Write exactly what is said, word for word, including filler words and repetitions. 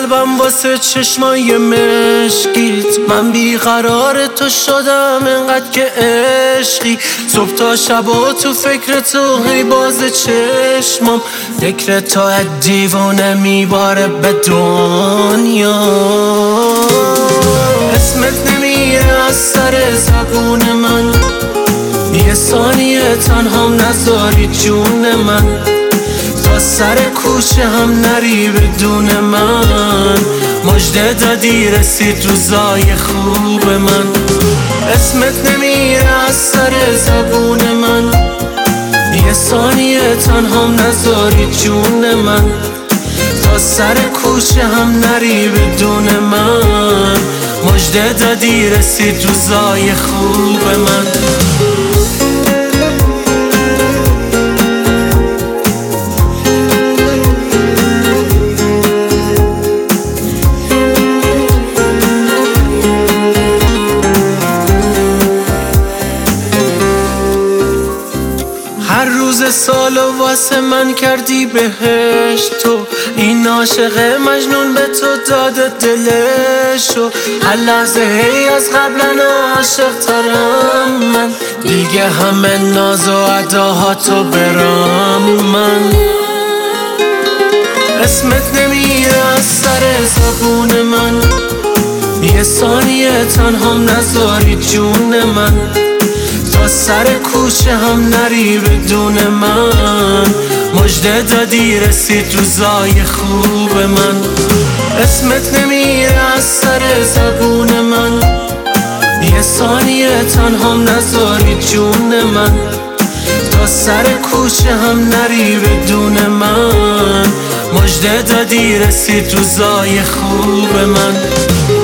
قلبم واسه چشمای مشکیت، من بیقرار تو شدم انقدر که عشقی. صبح تا شبا تو فکر تو هی باز چشمم، فکر تو دیوانه میباره به دنیا. اسمت نمیره از سر زبون من، یه ثانیه تنهام نذاری جون من. تا سر کوچه هم نری بدون من، مژده دادی رسید روزای خوب من. اسمت نمیره از سر زبون من، یه ثانیه تنهام نذاری جون من. تا سر کوچه هم نری بدون من، مژده دادی رسید روزای خوب من. هر روز سالو واسه من کردی بهشت تو، این عاشق مجنون به تو داده دلشو. هر لحظه هی از قبلا عاشق ترم من، دیگه همه ناز و اداهاتو برام من. اسمت نمیره از سر زبون من، یه ثانیه تنهام نذاری جون من. تا سر کوچه هم نری بدون من، مژده دادی رسید روزای خوب من. اسمت نمیره از سر زبون من، یه ثانیه تنهام نذاری جون من. تا سر کوچه هم نری بدون من، مژده دادی رسید روزای خوب من.